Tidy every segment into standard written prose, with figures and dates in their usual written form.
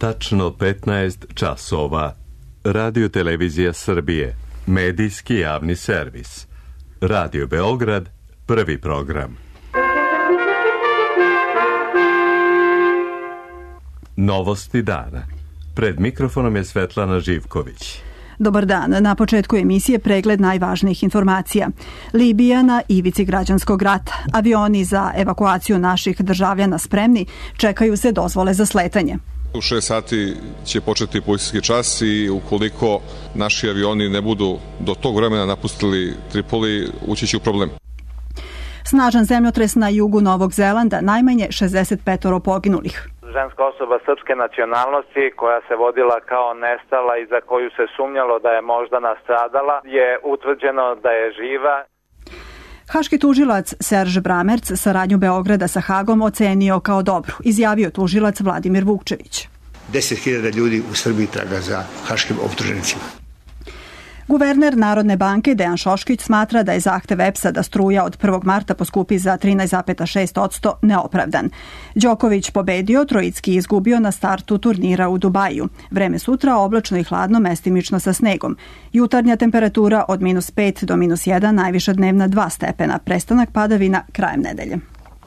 Tačno 15 časova. Radio Televizija Srbije. Medijski javni servis. Radio Beograd. Prvi program. Novosti dana. Pred mikrofonom je Svetlana Živković. Dobar dan. Na početku emisije pregled najvažnijih informacija. Libija na ivici građanskog rata. Avioni za evakuaciju naših državljana spremni, čekaju se dozvole za sletanje. U 6 sati će početi policijski čas i ukoliko naši avioni ne budu do tog vremena napustili Tripoli, ući će u problem. Snažan zemljotres na jugu Novog Zelanda, najmanje 65 poginulih. Ženska osoba srpske nacionalnosti koja se vodila kao nestala i za koju se sumnjalo da je možda nastradala, je utvrđeno da je živa. Haški tužilac Serž Bramerc saradnju Beograda sa Hagom ocenio kao dobru, izjavio tužilac Vladimir Vukčević. 10.000 ljudi u Srbiji traga za haškim optuženicima. Guverner Narodne banke Dejan Šoškić smatra da je zahtev EPS-a da struja od 1. marta poskupi za 13,6% neopravdan. Đoković pobedio, Trojicki izgubio na startu turnira u Dubaju. Vreme sutra oblačno i hladno, mestimično sa snegom. Jutarnja temperatura od -5 do -1, najviša dnevna 2 stepena. Prestanak padavina krajem nedelje.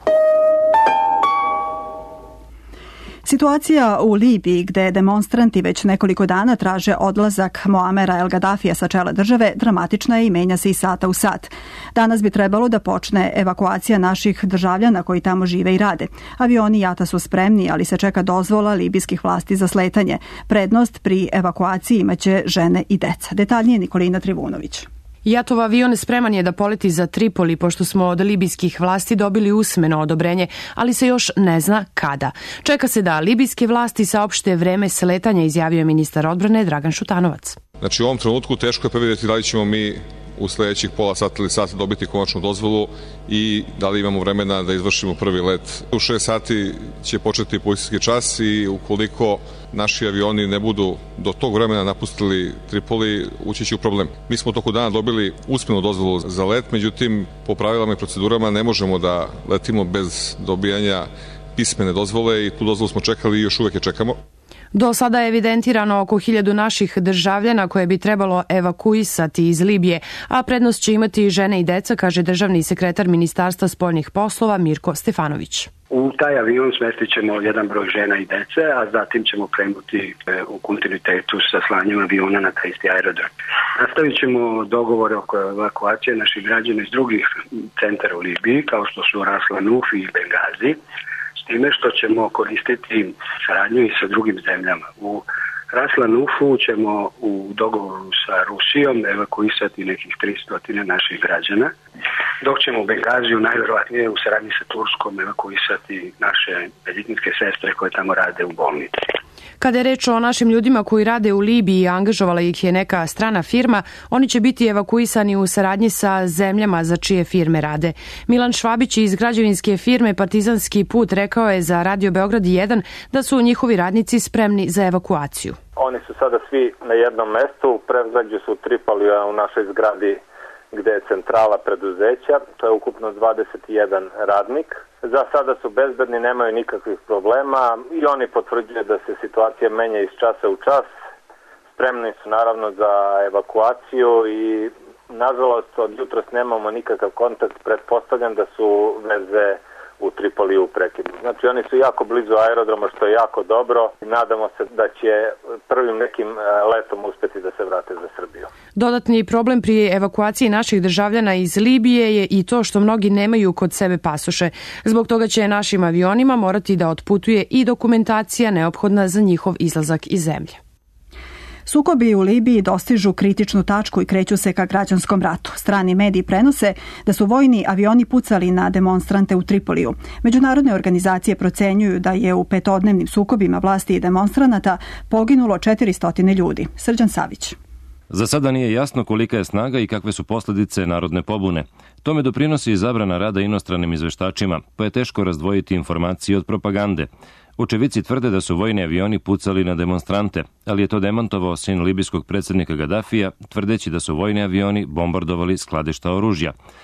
Situacija u Libiji, gde demonstranti već nekoliko dana traže odlazak Moamera El Gaddafija sa čela države, dramatična je i menja se iz sata u sat. Danas bi trebalo da počne evakuacija naših državljana koji tamo žive i rade. Avioni JAT-a su spremni, ali se čeka dozvola libijskih vlasti za sletanje. Prednost pri evakuaciji imaće žene i deca. Detaljnije Nikolina Trivunović. JAT-ov avion spreman je da poleti za Tripoli, pošto smo od libijskih vlasti dobili usmeno odobrenje, ali se još ne zna kada. Čeka se da libijske vlasti saopšte vreme sletanja, izjavio je ministar odbrane Dragan Šutanovac. Znači u ovom trenutku teško je predvidjeti da li ćemo mi u sledećih pola sata ili sata dobiti konačnu dozvolu i da li imamo vremena da izvršimo prvi let. U 6 sati će početi policijski čas i ukoliko naši avioni ne budu do tog vremena napustili Tripoli, ući će u problem. Mi smo toku dana dobili usmenu dozvolu za let, međutim po pravilama i procedurama ne možemo da letimo bez dobijanja pismene dozvole i tu dozvolu smo čekali i još uvek je čekamo. Do sada je evidentirano oko 1000 naših državljana koje bi trebalo evakuisati iz Libije, a prednost će imati i žene i deca, kaže državni sekretar Ministarstva spoljnih poslova Mirko Stefanović. U taj avion smestit ćemo jedan broj žena i dece, a zatim ćemo krenuti u kontinuitetu sa slanjem aviona na taj isti aerodrom. Nastavit ćemo dogovore oko evakuacije naših građana iz drugih centara u Libiji, kao što su Ras Lanuf i Bengazi, time što ćemo koristiti saradnju i sa drugim zemljama. U Ras Lanufu ćemo u dogovoru sa Rusijom evakuisati nekih 300 naših građana, dok ćemo u Bengaziju najverovatnije u saradnji sa Turskom evakuisati naše medicinske sestre koje tamo rade u bolnici. Kada je reč o našim ljudima koji rade u Libiji, angažovala ih je neka strana firma, oni će biti evakuisani u saradnji sa zemljama za čije firme rade. Milan Švabić iz građevinske firme Partizanski put rekao je za Radio Beograd 1 da su njihovi radnici spremni za evakuaciju. Oni su sada svi na jednom mestu, prevzađu su u Tripolija u našoj zgradi gde je centrala preduzeća, to je ukupno 21 radnik. Za sada su bezbedni, nemaju nikakvih problema i oni potvrđuju da se situacija menja iz časa u čas. Spremni su naravno za evakuaciju i nažalost od jutros nemamo nikakav kontakt, pretpostavljam da su veze u Tripoliju u prekidu. Znači oni su jako blizu aerodroma, što je jako dobro. Nadamo se da će prvim nekim letom uspeti da se vrate za Srbiju. Dodatni problem pri evakuaciji naših državljana iz Libije je i to što mnogi nemaju kod sebe pasoše. Zbog toga će našim avionima morati da otputuje i dokumentacija neophodna za njihov izlazak iz zemlje. Sukobi u Libiji dostižu kritičnu tačku i kreću se ka građanskom ratu. Strani mediji prenose da su vojni avioni pucali na demonstrante u Tripoliju. Međunarodne organizacije procenjuju da je u 5-dnevnim sukobima vlasti i demonstranata poginulo 400 ljudi. Srđan Savić. Za sada nije jasno kolika je snaga i kakve su posljedice narodne pobune. Tome doprinosi i zabrana rada inostranim izveštačima, pa je teško razdvojiti informacije od propagande. Očevici tvrde da su vojni avioni pucali na demonstrante, ali je to demantovao sin libijskog predsjednika Gaddafija, tvrdeći da su vojni avioni bombardovali skladišta oružja.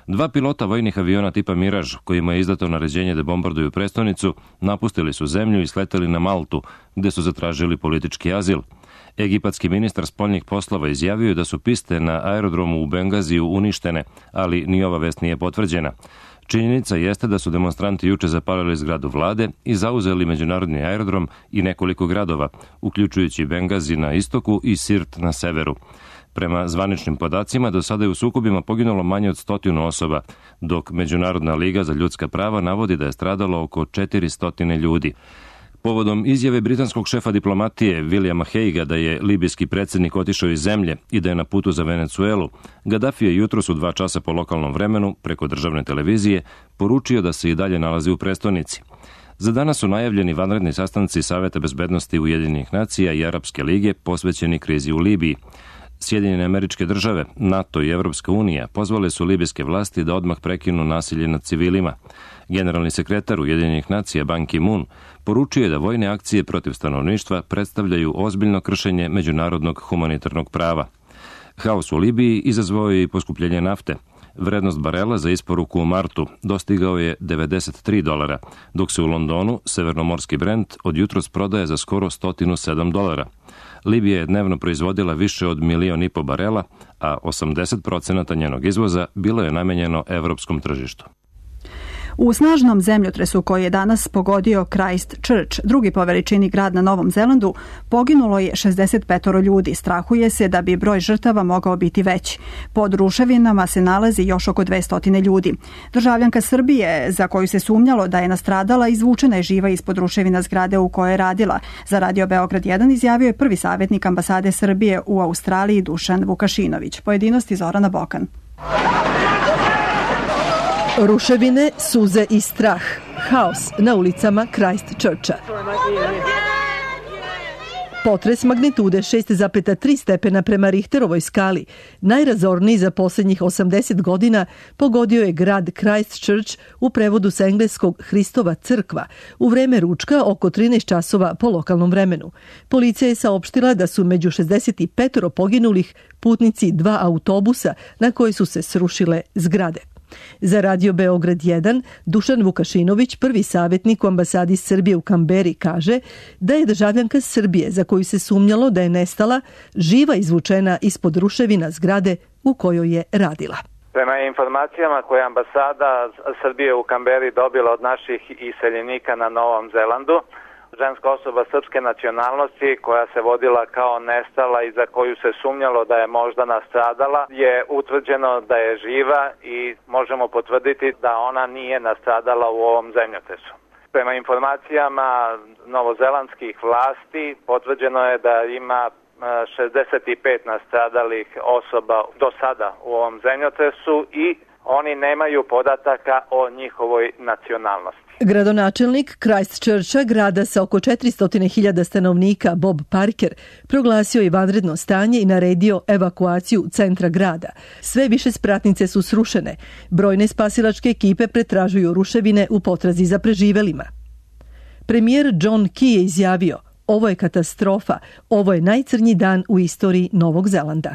2 pilota vojnih aviona tipa Miraž, kojima je izdato naređenje da bombarduju prestonicu, napustili su zemlju i sleteli na Maltu, gde su zatražili politički azil. Egipatski ministar spoljnih poslova izjavio da su piste na aerodromu u Bengaziju uništene, ali ni ova vest nije potvrđena. Činjenica jeste da su demonstranti juče zapalili zgradu vlade i zauzeli međunarodni aerodrom i nekoliko gradova, uključujući Bengazi na istoku i Sirt na severu. Prema zvaničnim podacima, do sada je u sukobima poginulo manje od 100 osoba, dok Međunarodna liga za ljudska prava navodi da je stradalo oko 400 ljudi. Povodom izjave britanskog šefa diplomatije Williama Haiga da je libijski predsjednik otišao iz zemlje i da je na putu za Venecuelu, Gaddafi je jutros u 2 časa po lokalnom vremenu, preko državne televizije, poručio da se i dalje nalazi u prestonici. Za danas su najavljeni vanredni sastanci Saveta bezbednosti Ujedinjenih nacija i Arapske lige posvećeni krizi u Libiji. Sjedinjene Američke države, NATO i Evropska unija pozvale su libijske vlasti da odmah prekinu nasilje nad civilima. Generalni sekretar Ujedinjenih nacija Ban Ki-moon poručio je da vojne akcije protiv stanovništva predstavljaju ozbiljno kršenje međunarodnog humanitarnog prava. Haos u Libiji izazvao je i poskupljenje nafte. Vrednost barela za isporuku u martu dostigao je $93, dok se u Londonu severnomorski Brent od jutros prodaje za skoro $107. Libija je dnevno proizvodila više od 1,5 miliona barela, a 80% njenog izvoza bilo je namenjeno evropskom tržištu. U snažnom zemljotresu koji je danas pogodio Christchurch, drugi po veličini grad na Novom Zelandu, poginulo je 65 ljudi. Strahuje se da bi broj žrtava mogao biti veći. Pod ruševinama se nalazi još oko 200 ljudi. Državljanka Srbije, za koju se sumnjalo da je nastradala, izvučena je živa ispod ruševina zgrade u kojoj je radila. Za Radio Beograd 1 izjavio je prvi savjetnik ambasade Srbije u Australiji Dušan Vukašinović. Pojedinosti Zorana Bokan. Ruševine, suze i strah. Haos na ulicama Christchurcha. Potres magnitude 6,3 stepena prema Richterovoj skali, najrazorniji za posljednjih 80 godina, pogodio je grad Christchurch, u prevodu sa engleskog Hristova crkva, u vreme ručka oko 13 časova po lokalnom vremenu. Policija je saopštila da su među 65 poginulih putnici 2 autobusa na koji su se srušile zgrade. Za Radio Beograd 1, Dušan Vukašinović, prvi savjetnik u ambasadi Srbije u Kamberi, kaže da je državljanka Srbije, za koju se sumnjalo da je nestala, živa izvučena ispod ruševina zgrade u kojoj je radila. Prema informacijama koje je ambasada Srbije u Kamberi dobila od naših iseljenika na Novom Zelandu, ženska osoba srpske nacionalnosti koja se vodila kao nestala i za koju se sumnjalo da je možda nastradala, je utvrđeno da je živa i možemo potvrditi da ona nije nastradala u ovom zemljotresu. Prema informacijama novozelandskih vlasti potvrđeno je da ima 65 nastradalih osoba do sada u ovom zemljotresu i oni nemaju podataka o njihovoj nacionalnosti. Gradonačelnik Christchurcha, grada sa oko 400.000 stanovnika, Bob Parker, proglasio je vanredno stanje i naredio evakuaciju centra grada. Sve više spratnice su srušene. Brojne spasilačke ekipe pretražuju ruševine u potrazi za preživelima. Premijer John Key je izjavio: "Ovo je katastrofa, ovo je najcrnji dan u istoriji Novog Zelanda."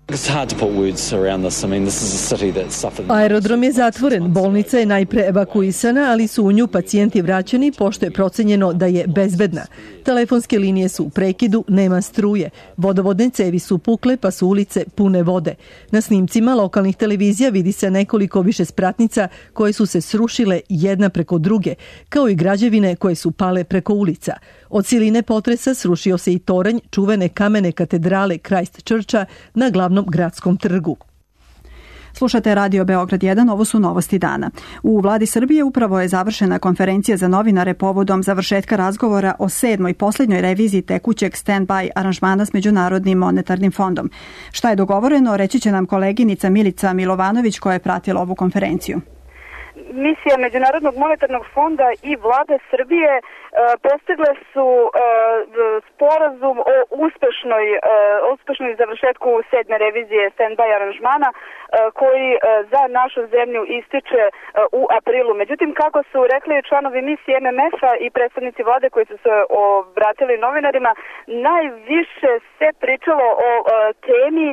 Aerodrom je zatvoren, bolnica je najpre evakuisana, ali su u nju pacijenti vraćeni pošto je procenjeno da je bezbedna. Telefonske linije su u prekidu, nema struje. Vodovodne cevi su pukle pa su ulice pune vode. Na snimcima lokalnih televizija vidi se nekoliko višespratnica koje su se srušile jedna preko druge, kao i građevine koje su pale preko ulica. Od siline potresa srušio se i toranj čuvene kamene katedrale Christchurcha na glavnom gradskom trgu. Slušate Radio Beograd 1, ovo su novosti dana. U vladi Srbije upravo je završena konferencija za novinare povodom završetka razgovora o 7. posljednjoj reviziji tekućeg stand-by aranžmana s Međunarodnim monetarnim fondom. Šta je dogovoreno, reći će nam koleginica Milica Milovanović koja je pratila ovu konferenciju. Misija Međunarodnog monetarnog fonda i vlade Srbije postigle su sporazum o uspešnom završetku 7. revizije stand-by aranžmana, koji za našu zemlju ističe u aprilu. Međutim, kako su rekli članovi misije MMF-a i predstavnici vlade koji su se obratili novinarima, najviše se pričalo o temi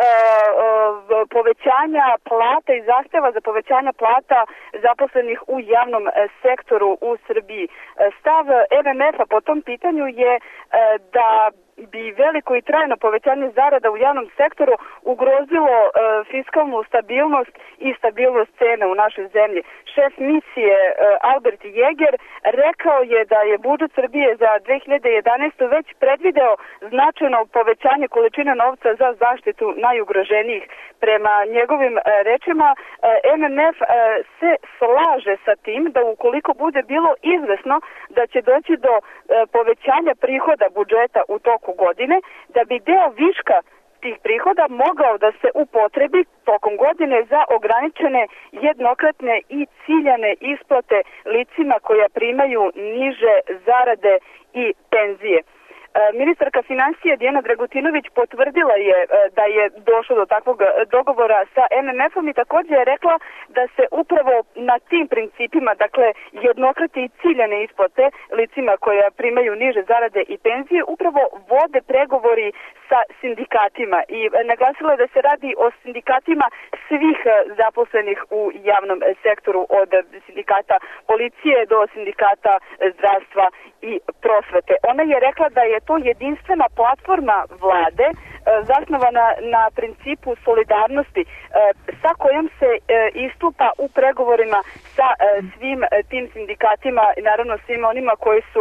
povećanja plata i zahteva za povećanja plata zaposlenih u javnom sektoru u Srbiji. Stav MMF-a po tom pitanju je da bi veliko i trajno povećanje zarada u javnom sektoru ugrozilo fiskalnu stabilnost i stabilnost cena u našoj zemlji. Šef misije Albert Jeger rekao je da je budžet Srbije za 2011. već predvideo značajno povećanje količine novca za zaštitu najugroženijih. Prema njegovim rečima, MMF se slaže sa tim da ukoliko bude bilo izvesno da će doći do povećanja prihoda budžeta u toku godine, da bi deo viška tih prihoda mogao da se upotrebi tokom godine za ograničene jednokratne i ciljane isplate licima koja primaju niže zarade i penzije. Ministarka financija Dijana Dragutinović potvrdila je da je došlo do takvog dogovora sa MMF-om i također je rekla da se upravo na tim principima, dakle jednokratne i ciljane isplate licima koja primaju niže zarade i penzije, upravo vode pregovori sa sindikatima i naglasila je da se radi o sindikatima svih zaposlenih u javnom sektoru, od sindikata policije do sindikata zdravstva i prosvete. Ona je rekla da je to jedinstvena platforma vlade zasnovana na principu solidarnosti sa kojom se istupa u pregovorima sa svim tim sindikatima i naravno svim onima koji su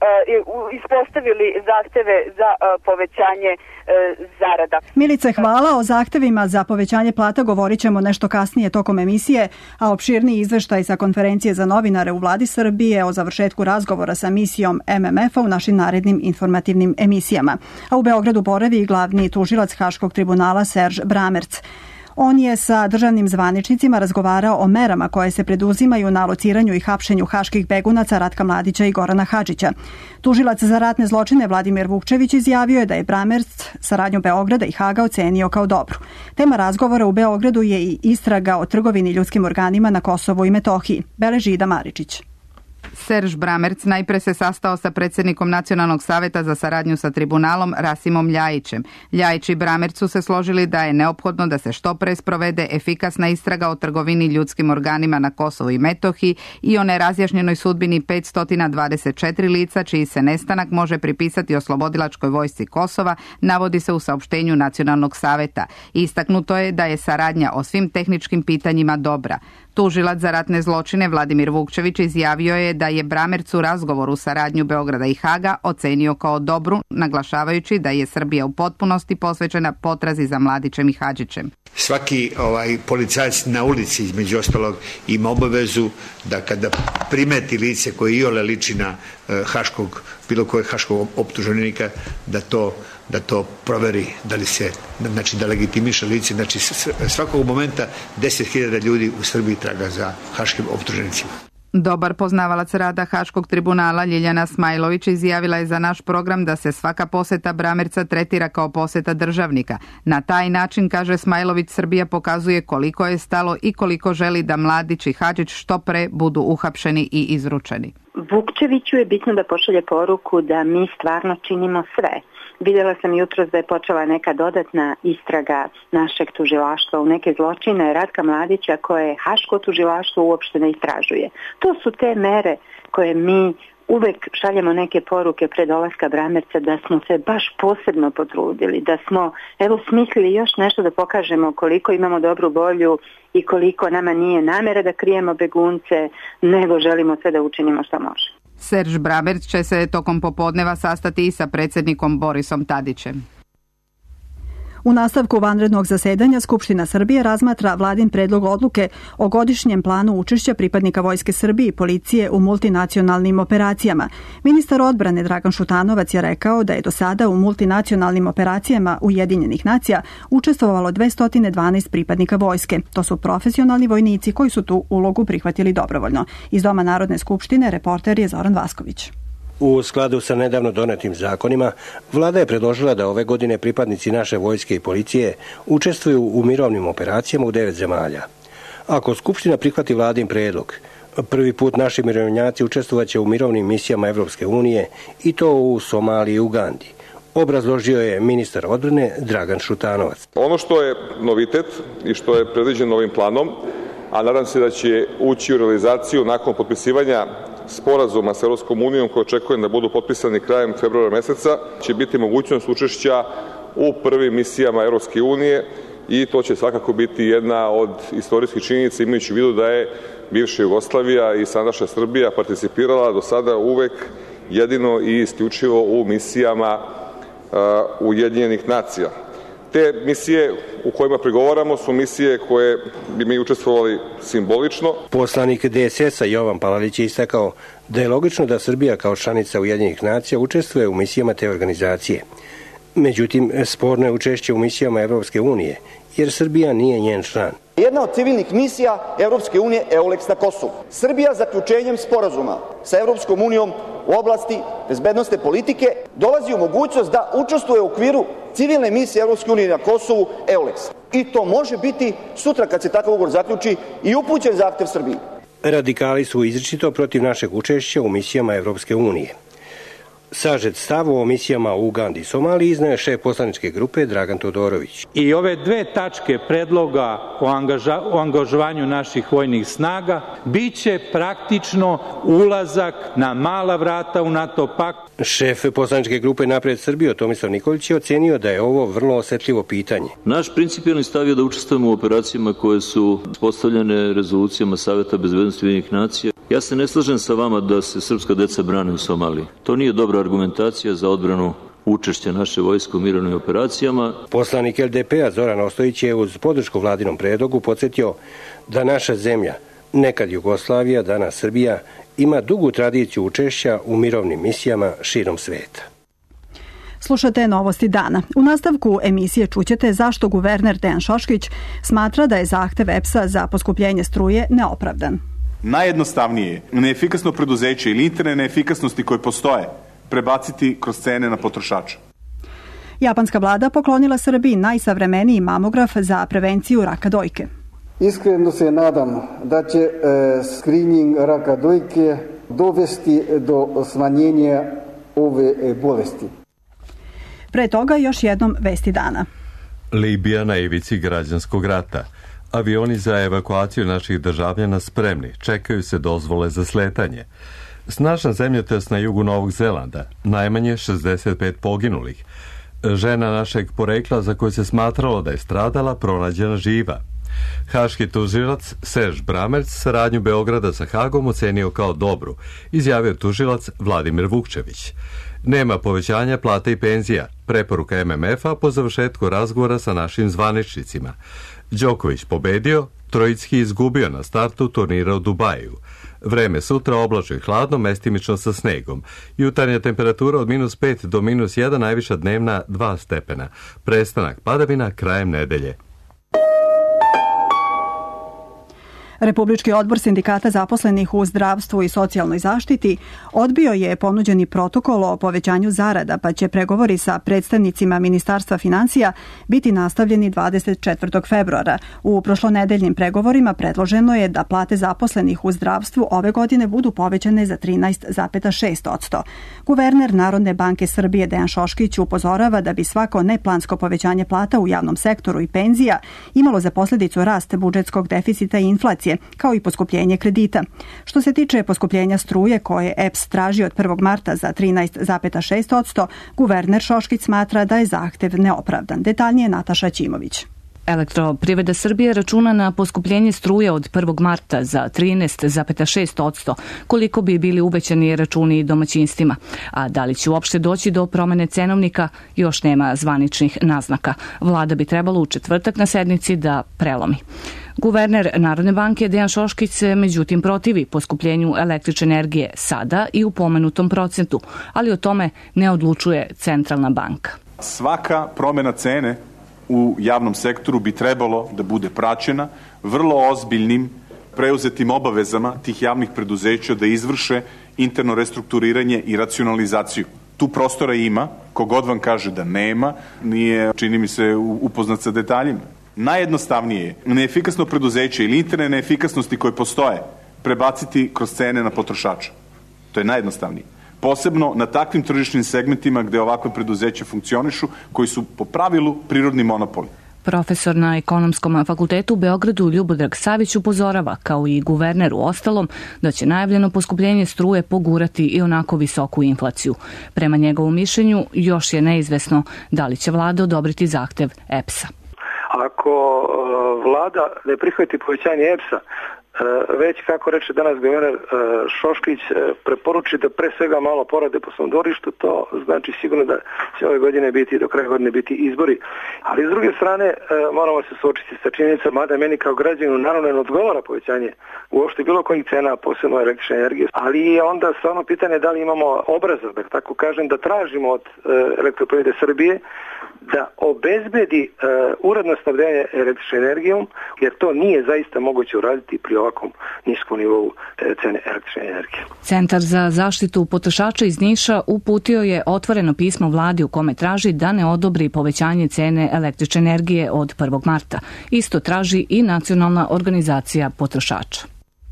ispostavili zahteve za povećanje zarada. Milice, hvala. O zahtevima za povećanje plata govorit ćemo nešto kasnije tokom emisije, a opširniji izveštaj sa konferencije za novinare u vladi Srbije o završetku razgovora sa misijom MMF-a u našim narednim informativnim emisijama. A u Beogradu boravi i glavni tužilac Haškog tribunala Serž Bramerc. On je sa državnim zvaničnicima razgovarao o merama koje se preduzimaju na lociranju i hapšenju haških begunaca Ratka Mladića i Gorana Hadžića. Tužilac za ratne zločine Vladimir Vukčević izjavio je da je Bramerc saradnju Beograda i Haga ocenio kao dobru. Tema razgovora u Beogradu je i istraga o trgovini ljudskim organima na Kosovu i Metohiji. Beleži Ida Maričić. Serž Bramerc najpre se sastao sa predsjednikom Nacionalnog saveta za saradnju sa tribunalom Rasimom Ljajićem. Ljajić i Bramerc su se složili da je neophodno da se što pre sprovede efikasna istraga o trgovini ljudskim organima na Kosovu i Metohiji i o nerazjašnjenoj sudbini 524 lica čiji se nestanak može pripisati oslobodilačkoj vojsci Kosova, navodi se u saopštenju Nacionalnog saveta. Istaknuto je da je saradnja o svim tehničkim pitanjima dobra. Tužilac za ratne zločine Vladimir Vukčević izjavio je da je Bramerc u razgovoru saradnju Beograda i Haga ocenio kao dobru, naglašavajući da je Srbija u potpunosti posvećena potrazi za Mladićem i Hadžićem. Svaki policajac na ulici, između ostalog, ima obavezu da kada primeti lice koje iole liči na bilo kojeg haškog optuženika, da to proveri, da li se, znači da legitimiše lice. Znači svakog momenta 10.000 ljudi u Srbiji traga za haškim optuženicima. Dobar poznavalac rada Haškog tribunala Ljiljana Smajlović izjavila je za naš program da se svaka poseta Bramerca tretira kao poseta državnika. Na taj način, kaže Smajlović, Srbija pokazuje koliko je stalo i koliko želi da Mladić i Hadžić što pre budu uhapšeni i izručeni. Vukčeviću je bitno da pošalje poruku da mi stvarno činimo sve. Vidjela sam jutros da je počela neka dodatna istraga našeg tužilaštva u neke zločine Ratka Mladića koje Haško tužilaštvo uopšte ne istražuje. To su te mere koje mi uvek šaljemo neke poruke pred dolaska Bramerca da smo se baš posebno potrudili, da smo smislili još nešto da pokažemo koliko imamo dobru volju i koliko nama nije namera da krijemo begunce, nego želimo sve da učinimo što može. Serž Bramerc će se tokom popodneva sastati i sa predsjednikom Borisom Tadićem. U nastavku vanrednog zasedanja Skupština Srbije razmatra vladin predlog odluke o godišnjem planu učešća pripadnika Vojske Srbije i policije u multinacionalnim operacijama. Ministar odbrane Dragan Šutanovac je rekao da je do sada u multinacionalnim operacijama Ujedinjenih nacija učestvovalo 212 pripadnika vojske. To su profesionalni vojnici koji su tu ulogu prihvatili dobrovoljno. Iz Doma Narodne skupštine reporter je Zoran Vasković. U skladu sa nedavno donetim zakonima, vlada je predložila da ove godine pripadnici naše vojske i policije učestvuju u mirovnim operacijama u 9 zemalja. Ako Skupština prihvati vladin predlog, prvi put naši mirovnjaci učestvovaće u mirovnim misijama Evropske unije i to u Somaliji i Ugandi. Obrazložio je ministar odbrane Dragan Šutanovac. Ono što je novitet i što je predviđeno ovim planom, a nadam se da će ući u realizaciju nakon potpisivanja sporazuma sa Evropskom unijom koje očekujem da budu potpisani krajem februara meseca, će biti mogućnost učešća u prvim misijama Evropske unije i to će svakako biti jedna od istorijskih činjenica, imajući u vidu da je bivša Jugoslavija i sadašnja Srbija participirala do sada uvek jedino i isključivo u misijama Ujedinjenih nacija. Te misije u kojima pregovaramo su misije koje bi mi učestvovali simbolično. Poslanik DSS-a Jovan Palalić je istakao da je logično da Srbija kao članica Ujedinjenih nacija učestvuje u misijama te organizacije. Međutim, sporno je učešće u misijama Evropske unije, jer Srbija nije njen član. Jedna od civilnih misija Evropske unije je EULEX na Kosovu. Srbija zaključenjem sporazuma sa Evropskom unijom u oblasti bezbednosne politike dolazi u mogućnost da učestvuje u okviru civilne misije Evropske unije na Kosovu EULEX. I to može biti sutra kad se takav ugovor zaključi i upućen zahtev Srbiji. Radikali su izričito protiv našeg učešća u misijama Evropske unije. Sažet stav o misijama u Ugandi i Somaliji iznao je šef poslaničke grupe Dragan Todorović. I ove dve tačke predloga o angažovanju naših vojnih snaga biće praktično ulazak na mala vrata u NATO pakt. Šef poslaničke grupe Napred Srbiju Tomislav Nikolić je ocenio da je ovo vrlo osetljivo pitanje. Naš principijalni stav je da učestvujemo u operacijama koje su postavljene rezolucijama Saveta bezbednosti Ujedinjenih nacija. Ja se ne slažem sa vama da se srpska deca brane u Somaliji. To nije dobra argumentacija za odbranu učešća naše vojske u mirovnim operacijama. Poslanik LDP-a Zoran Ostojić je uz podršku vladinom predlogu podsjetio da naša zemlja, nekad Jugoslavija, danas Srbija, ima dugu tradiciju učešća u mirovnim misijama širom sveta. Slušate Novosti dana. U nastavku emisije čućete zašto guverner Dejan Šoškić smatra da je zahtev EPS-a za poskupljenje struje neopravdan. Najjednostavnije je neefikasno preduzeće ili interne neefikasnosti koje postoje prebaciti kroz cene na potrošača. Japanska vlada poklonila Srbiji najsavremeniji mamograf za prevenciju raka dojke. Iskreno se nadam da će screening raka dojke dovesti do smanjenja ove bolesti. Pre toga još jednom vesti dana. Libija na ivici građanskog rata. Avioni za evakuaciju naših državljana spremni, čekaju se dozvole za sletanje. Snažan zemljotres na jugu Novog Zelanda, najmanje 65 poginulih. Žena našeg porekla za koju se smatralo da je stradala, pronađena živa. Haški tužilac Serž Bramerc saradnju Beograda sa Hagom ocenio kao dobru, izjavio tužilac Vladimir Vukčević. Nema povećanja plata i penzija, preporuka MMF-a po završetku razgovora sa našim zvaničnicima. Đoković pobedio, Trojicki izgubio na startu turnira u Dubaju. Vreme sutra oblačno i hladno, mestimično sa snegom. Jutarnja temperatura od -5 do -1, najviša dnevna 2 stepena. Prestanak padavina krajem nedelje. Republički odbor sindikata zaposlenih u zdravstvu i socijalnoj zaštiti odbio je ponuđeni protokol o povećanju zarada, pa će pregovori sa predstavnicima Ministarstva finansija biti nastavljeni 24. februara. U prošlonedeljnim pregovorima predloženo je da plate zaposlenih u zdravstvu ove godine budu povećane za 13,6%. Guverner Narodne banke Srbije Dejan Šoškić upozorava da bi svako neplansko povećanje plata u javnom sektoru i penzija imalo za posljedicu rast budžetskog deficita i inflacije, kao i poskupljenje kredita. Što se tiče poskupljenja struje koje EPS traži od 1. marta za 13,6%, guverner Šoškić smatra da je zahtev neopravdan. Detaljnije Nataša Ćimović. Elektroprivreda Srbije računa na poskupljenje struje od 1. marta za 13,6%, koliko bi bili uvećani računi domaćinstvima. A da li će uopšte doći do promene cenovnika, još nema zvaničnih naznaka. Vlada bi trebalo u četvrtak na sednici da prelomi. Guverner Narodne banke Dejan Šoškić se međutim protivi poskupljenju električne energije sada i u pomenutom procentu, ali o tome ne odlučuje Centralna banka. Svaka promjena cene u javnom sektoru bi trebalo da bude praćena vrlo ozbiljnim preuzetim obavezama tih javnih preduzeća da izvrše interno restrukturiranje i racionalizaciju. Tu prostora ima, kogod vam kaže da nema, nije, čini mi se, upoznat sa detaljima. Najjednostavnije je neefikasno preduzeće ili interne neefikasnosti koje postoje prebaciti kroz cene na potrošača. To je najjednostavnije. Posebno na takvim tržišnim segmentima gde ovakve preduzeća funkcionišu, koji su po pravilu prirodni monopoli. Profesor na Ekonomskom fakultetu u Beogradu Ljubodrag Savić upozorava, kao i guverner u ostalom, da će najavljeno poskupljenje struje pogurati i onako visoku inflaciju. Prema njegovom mišljenju, još je neizvesno da li će vlada odobriti zahtev EPS-a. Ako vlada ne prihvati povećanje EPS-a, već, kako reče danas guverner Šoškić, preporuči da pre svega malo porade po svom dvorištu, to znači sigurno da će ove godine biti, do kraja godine biti izbori. Ali s druge strane moramo se suočiti sa činjenicom, mada meni kao građaninu naravno ne odgovara povećanje uopšte bilo kojih cena, posebno električne energije. Ali je onda stvarno pitanje da li imamo obraza, da tako kažem, da tražimo od Elektroprivrede Srbije da obezbedi uredno snabdevanje električnom energijom, jer to nije zaista moguće uraditi pri ovakvom niskom nivou cene električne energije. Centar za zaštitu potrošača iz Niša uputio je otvoreno pismo vladi u kome traži da ne odobri povećanje cene električne energije od 1. marta. Isto traži i Nacionalna organizacija potrošača.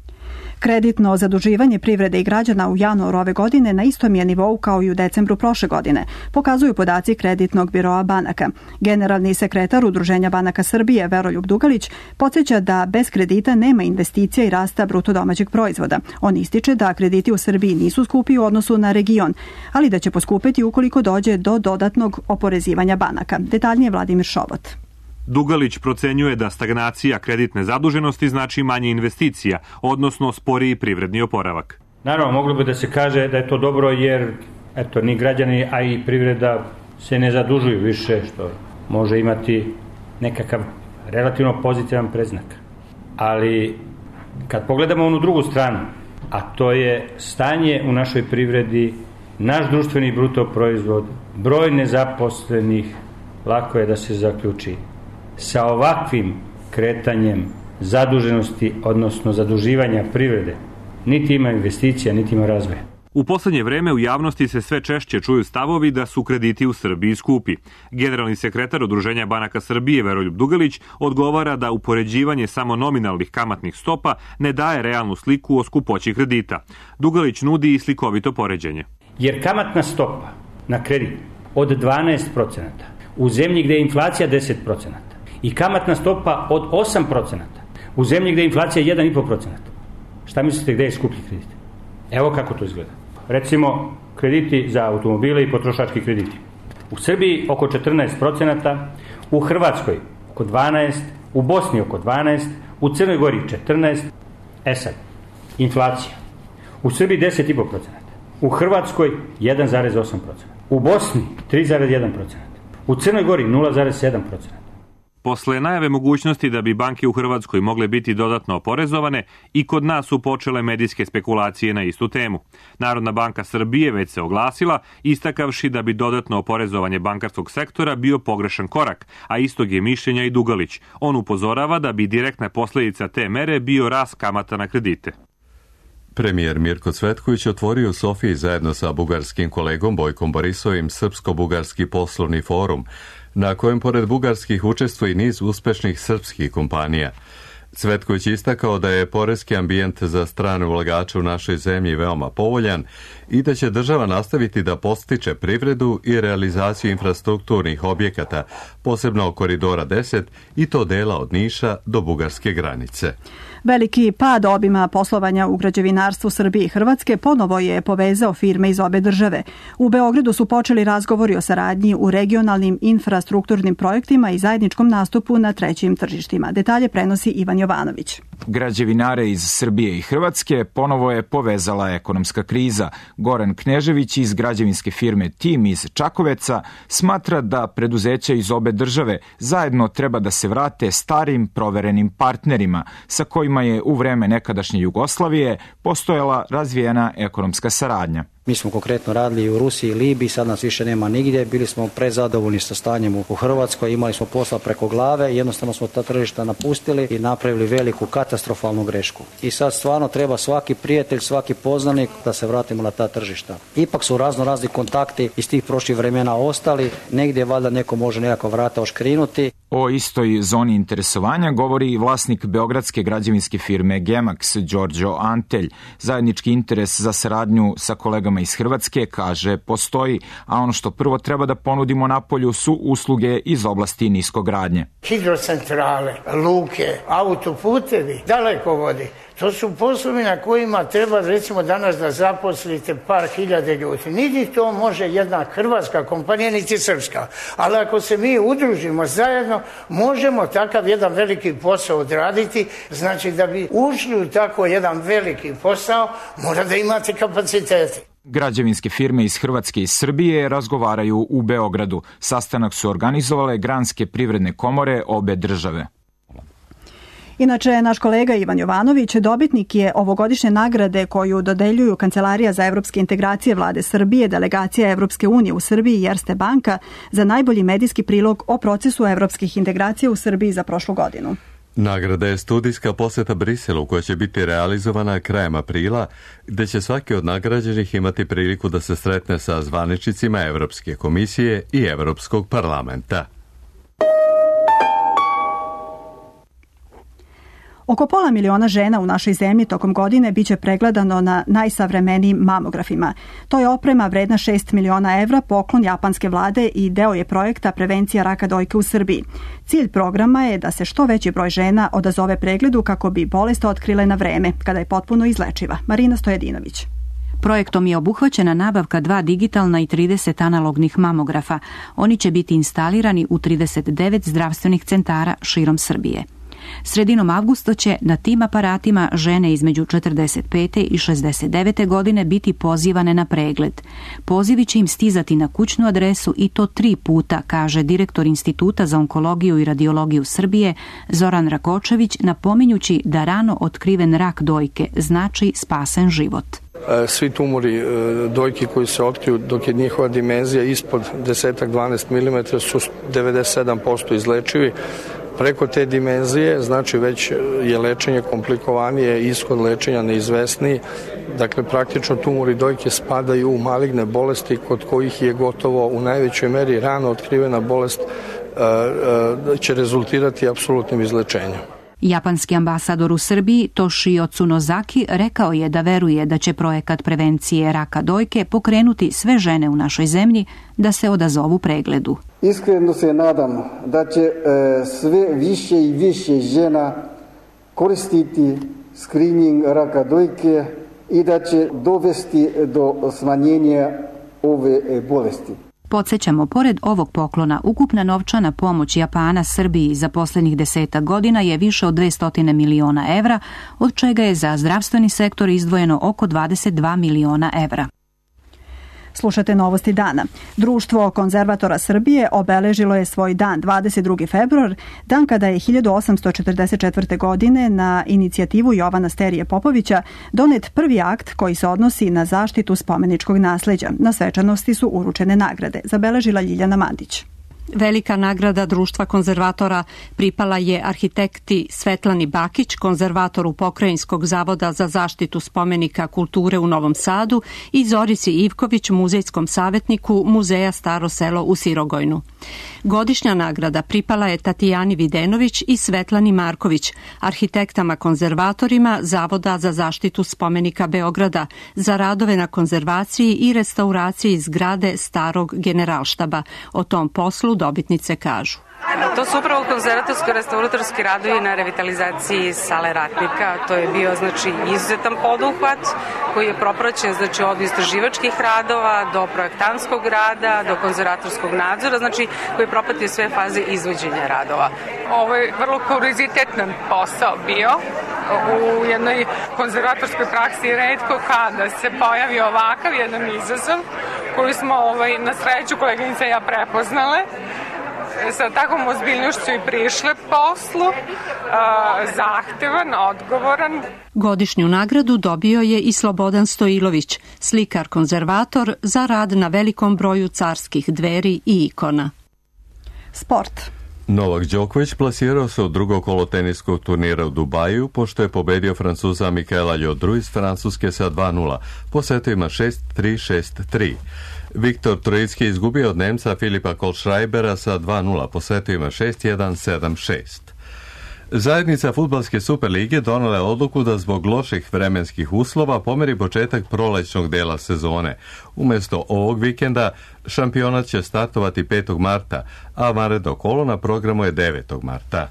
Kreditno zaduživanje privrede i građana u januaru ove godine na istom je nivou kao i u decembru prošle godine, pokazuju podaci kreditnog biroa banaka. Generalni sekretar Udruženja banaka Srbije Veroljub Dugalić podsjeća da bez kredita nema investicija i rasta bruto domaćeg proizvoda. On ističe da krediti u Srbiji nisu skupi u odnosu na region, ali da će poskupiti ukoliko dođe do dodatnog oporezivanja banaka. Detaljnije Vladimir Šobot. Dugalić procenjuje da stagnacija kreditne zaduženosti znači manje investicija, odnosno sporiji privredni oporavak. Naravno, moglo bi da se kaže da je to dobro jer ni građani, a i privreda se ne zadužuju više, što može imati nekakav relativno pozitivan predznak. Ali kad pogledamo onu drugu stranu, a to je stanje u našoj privredi, naš društveni bruto proizvod, broj nezaposlenih, lako je da se zaključi. Sa ovakvim kretanjem zaduženosti, odnosno zaduživanja privrede, niti ima investicija, niti ima razvoja. U poslednje vreme u javnosti se sve češće čuju stavovi da su krediti u Srbiji skupi. Generalni sekretar Udruženja banaka Srbije Veroljub Dugalić odgovara da upoređivanje samo nominalnih kamatnih stopa ne daje realnu sliku o skupoći kredita. Dugalić nudi i slikovito poređenje. Jer kamatna stopa na kredit od 12% u zemlji gde je inflacija 10% i kamatna stopa od 8% u zemlji gde je inflacija 1,5%. Šta mislite gde je skuplji kredit? Evo kako to izgleda. Recimo, krediti za automobile i potrošački krediti. U Srbiji oko 14%, u Hrvatskoj oko 12%, u Bosni oko 12%, u Crnoj Gori 14%. Sad, inflacija. U Srbiji 10,5%, u Hrvatskoj 1,8%, u Bosni 3,1%, u Crnoj Gori 0,7%. Posle najave mogućnosti da bi banke u Hrvatskoj mogle biti dodatno oporezovane, i kod nas su počele medijske spekulacije na istu temu. Narodna banka Srbije već se oglasila, istakavši da bi dodatno oporezovanje bankarskog sektora bio pogrešan korak, a istog je mišljenja i Dugalić. On upozorava da bi direktna posledica te mere bio rast kamata na kredite. Premijer Mirko Cvetković otvorio u Sofiji zajedno sa bugarskim kolegom Bojkom Borisovim Srpsko-bugarski poslovni forum, na kojem pored bugarskih učestvuje i niz uspešnih srpskih kompanija. Cvetković istakao da je poreski ambijent za strane ulagače u našoj zemlji veoma povoljan i da će država nastaviti da podstiče privredu i realizaciju infrastrukturnih objekata, posebno Koridora 10 i to dela od Niša do bugarske granice. Veliki pad obima poslovanja u građevinarstvu Srbije i Hrvatske ponovo je povezao firme iz obe države. U Beogradu su počeli razgovori o saradnji u regionalnim infrastrukturnim projektima i zajedničkom nastupu na trećim tržištima. Detalje prenosi Ivan Jovanović. Građevinare iz Srbije i Hrvatske ponovo je povezala ekonomska kriza. Goran Knežević iz građevinske firme Tim iz Čakoveca smatra da preduzeća iz obe države zajedno treba da se vrate starim proverenim partnerima sa kojima je u vreme nekadašnje Jugoslavije postojala razvijena ekonomska saradnja. Mi smo konkretno radili u Rusiji i Libiji, sad nas više nema nigdje, bili smo prezadovoljni sa stanjem u Hrvatskoj, imali smo posla preko glave, jednostavno smo ta tržišta napustili i napravili veliku katastrofalnu grešku. I sad stvarno treba svaki prijatelj, svaki poznanik da se vratimo na ta tržišta. Ipak su razni kontakti iz tih prošlih vremena ostali, negdje valjda neko može nekako vrata oškrinuti. O istoj zoni interesovanja govori i vlasnik beogradske građevinske firme Gemax, Đorđo Antelj. Zajednički interes za saradnju sa kolegama iz Hrvatske, kaže, postoji, a ono što prvo treba da ponudimo napolju su usluge iz oblasti niskogradnje. Hidrocentrale, luke, autoputevi, dalekovodi. To su poslovi na kojima treba, recimo, danas da zaposlite par hiljade ljudi. Niti to može jedna hrvatska kompanija, niti srpska. Ali ako se mi udružimo zajedno, možemo takav jedan veliki posao odraditi. Znači, da bi ušli u tako jedan veliki posao, mora da imate kapacitete. Građevinske firme iz Hrvatske i Srbije razgovaraju u Beogradu. Sastanak su organizovale granske privredne komore obe države. Inače, naš kolega Ivan Jovanović dobitnik je ovogodišnje nagrade koju dodeljuju Kancelarija za evropske integracije Vlade Srbije, delegacija Evropske unije u Srbiji i Erste banka za najbolji medijski prilog o procesu evropskih integracija u Srbiji za prošlu godinu. Nagrada je studijska poseta Briselu koja će biti realizovana krajem aprila, gde će svaki od nagrađenih imati priliku da se sretne sa zvaničnicima Evropske komisije i Evropskog parlamenta. Oko 500 miliona žena u našoj zemlji tokom godine biće pregledano na najsavremenijim mamografima. To je oprema vredna 6 miliona evra, poklon japanske vlade i deo je projekta Prevencija raka dojke u Srbiji. Cilj programa je da se što veći broj žena odazove pregledu kako bi bolest otkrile na vreme, kada je potpuno izlečiva. Marina Stojedinović. Projektom je obuhvaćena nabavka 2 digitalna i 30 analognih mamografa. Oni će biti instalirani u 39 zdravstvenih centara širom Srbije. Sredinom avgusta će na tim aparatima žene između 45. i 69. godine biti pozivane na pregled. Pozivi će im stizati na kućnu adresu i to 3 puta, kaže direktor Instituta za onkologiju i radiologiju Srbije Zoran Rakočević, napominjući da rano otkriven rak dojke znači spasen život. Svi tumori dojki koji se otkriju dok je njihova dimenzija ispod 10-12 mm su 97% izlečivi. Preko te dimenzije, znači već je lečenje komplikovanije, ishod lečenja neizvesniji. Dakle, praktično tumori dojke spadaju u maligne bolesti kod kojih je gotovo u najvećoj meri rano otkrivena bolest će rezultirati apsolutnim izlečenjem. Japanski ambasador u Srbiji Toshio Tsunozaki rekao je da veruje da će projekat prevencije raka dojke pokrenuti sve žene u našoj zemlji da se odazovu pregledu. Iskreno se nadam da će sve više i više žena koristiti screening raka dojke i da će dovesti do smanjenja ove bolesti. Podsjećamo, pored ovog poklona, ukupna novčana pomoć Japana Srbiji za posljednjih 10 godina je više od 200 miliona evra, od čega je za zdravstveni sektor izdvojeno oko 22 miliona evra. Slušate novosti dana. Društvo konzervatora Srbije obeležilo je svoj dan 22. februar, dan kada je 1844. godine na inicijativu Jovana Sterije Popovića donet prvi akt koji se odnosi na zaštitu spomeničkog nasleđa. Na svečanosti su uručene nagrade, zabeležila Ljiljana Mandić. Velika nagrada Društva konzervatora pripala je arhitekti Svetlani Bakić, konzervatoru Pokrajinskog zavoda za zaštitu spomenika kulture u Novom Sadu, i Zorici Ivković, muzejskom savjetniku Muzeja Staro selo u Sirogojnu. Godišnja nagrada pripala je Tatijani Videnović i Svetlani Marković, arhitektama konzervatorima Zavoda za zaštitu spomenika Beograda, za radove na konzervaciji i restauraciji zgrade starog generalštaba. O tom poslu dobitnice kažu. To su upravo konzervatorsko-restauratorski radovi na revitalizaciji sale Ratnika. To je bio izuzetan poduhvat koji je propraćen od istraživačkih radova do projektantskog rada, do konzervatorskog nadzora, koji je propratio sve faze izvođenja radova. Ovo je vrlo kuriozitetan posao bio. U jednoj konzervatorskoj praksi retko kada se pojavi ovakav jedan izazov koji smo na sreću koleginica i ja prepoznale. sa takvom ozbiljnošću i prišle poslu, zahtevan, odgovoran. Godišnju nagradu dobio je i Slobodan Stojilović, slikar-konzervator za rad na velikom broju carskih dveri i ikona. Sport. Novak Đoković plasirao se u drugo kolo teniskog turnira u Dubaju, pošto je pobedio Francuza Michaela Ljodru iz Francuske sa 2-0, po setovima 6-3, 6-3. Viktor Trojicki izgubio od Nemca Filipa Kohlschreibera sa 2-0, po setovima 6-1, 7-6. Zajednica fudbalske Superlige donela je odluku da zbog loših vremenskih uslova pomeri početak prolećnog dela sezone. Umjesto ovog vikenda šampionat će startovati 5. marta, a vanredno kolo na programu je 9. marta.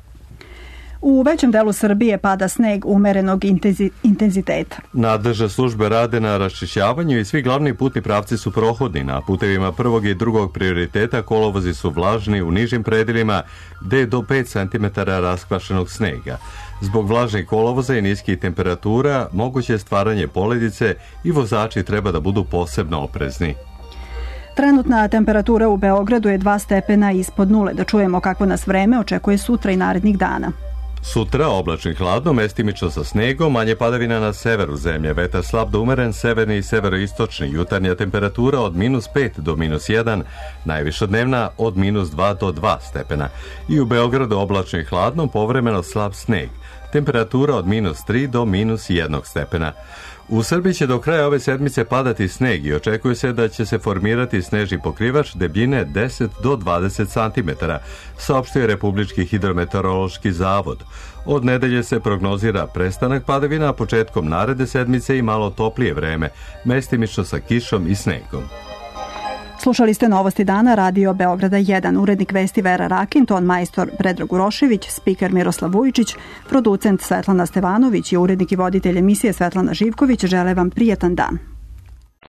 U većem delu Srbije pada sneg umerenog intenziteta. Nadležne službe rade na raščišćavanju i svi glavni putni pravci su prohodni. Na putevima prvog i drugog prioriteta kolovozi su vlažni u nižim predjelima gdje je do 5 cm raskvašenog snega. Zbog vlažnih kolovoza i niskih temperatura moguće je stvaranje poledice i vozači treba da budu posebno oprezni. Trenutna temperatura u Beogradu je 2 stepena ispod nule. Da čujemo kako nas vreme očekuje sutra i narednih dana. Sutra oblačno i hladno, mestimično sa snegom, manje padavina na severu zemlje, vetar slab do umeren, severni i severoistočni, jutarnja temperatura od -5 do -1, najviša dnevna od -2 do 2 stepena. I u Beogradu oblačno i hladno, povremeno slab sneg, temperatura od -3 do -1 stepena. U Srbiji će do kraja ove sedmice padati sneg i očekuje se da će se formirati snežni pokrivač debljine 10 do 20 cm, saopštio je Republički hidrometeorološki zavod. Od nedelje se prognozira prestanak padavina, a početkom naredne sedmice i malo toplije vreme, mestimično sa kišom i snegom. Slušali ste Novosti dana, radio Beograda 1, urednik vesti Vera Rakin, ton majstor Predrag Urošević, spiker Miroslav Vujičić, producent Svetlana Stevanović i urednik i voditelj emisije Svetlana Živković. Žele vam prijatan dan.